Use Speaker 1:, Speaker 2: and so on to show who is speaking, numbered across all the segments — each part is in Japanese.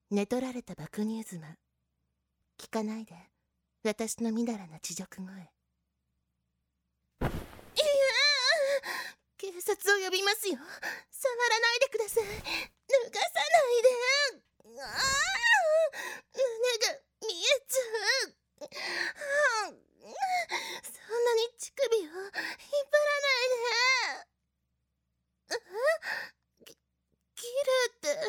Speaker 1: 寝取られた爆乳妻。聞かないで、私のみだらな恥辱声。いや警察を呼びますよ。触らないでください。脱がさないで。胸が見えちゃう。そんなに乳首を引っ張らないで。切るって。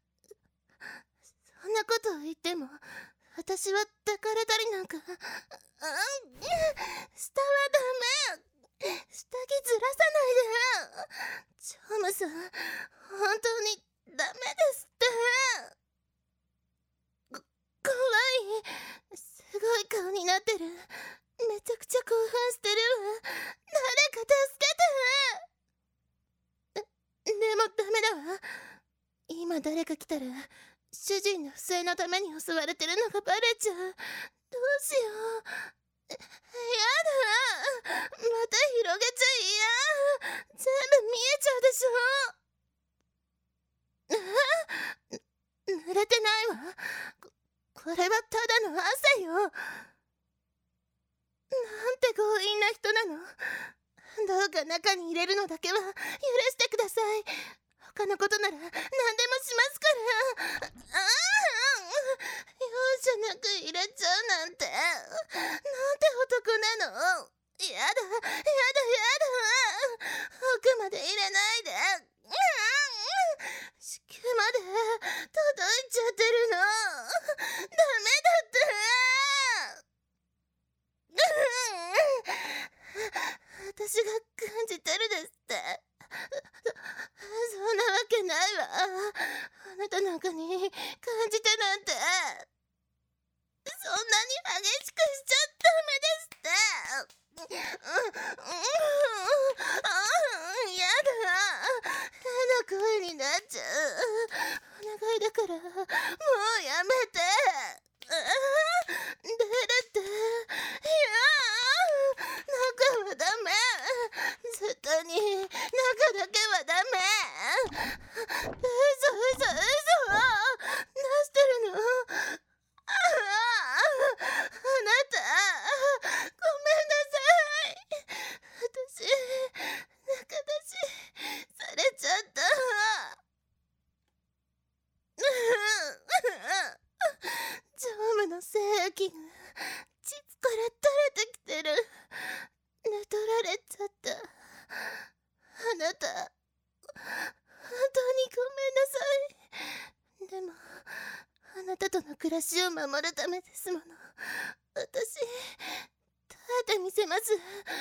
Speaker 1: そんなことを言っても私は抱かれたりなんか下はダメ。下着ずらさないで。チョームさん、本当にダメですって。怖い。すごい顔になってる。めちゃくちゃ興奮してるわ。誰か助けて。でもダメだわ。今誰か来たら主人の不正のために襲われてるのがバレちゃう。どうしよう。やだ。また広げちゃ嫌。全部見えちゃうでしょ。濡れてないわ。これはただの汗よ。なんて強引な人なの。どうか中に入れるのだけは許してください。他のことなら何でもしますから。容赦なく入れちゃうなんて。なんて男なの。やだ。奥まで入れないで。子宮まで届いちゃってるの。ダメだって。私が感じてるですって。そんなわけないわ。あなたなんかに感じてなんて。そんなに激しくしちゃダメですって。やだ。変な声になっちゃう。お願いだからもうやめて。出るって。中はダメ。絶対に中だけはダメ。嘘。出してるの。あなた、ごめんなさい。私、仲出しされちゃった。ジョームの精液が膣から垂れてきてる。寝取られちゃった。あなた、本当にごめんなさい。でもあなたとの暮らしを守るためですもの。私、耐えてみせます。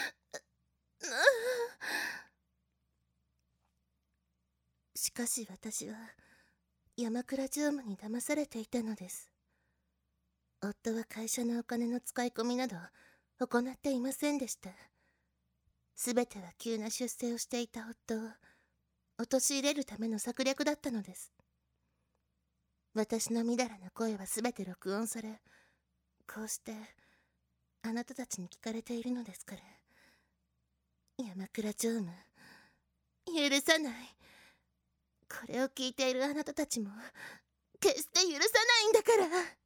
Speaker 1: しかし私は山倉常務に騙されていたのです。夫は会社のお金の使い込みなど行っていませんでした。すべては急な出世をしていた夫を陥れるための策略だったのです。私のみだらな声はすべて録音され、こうしてあなたたちに聞かれているのですから。山倉常務、許さない。これを聞いているあなたたちも決して許さないんだから。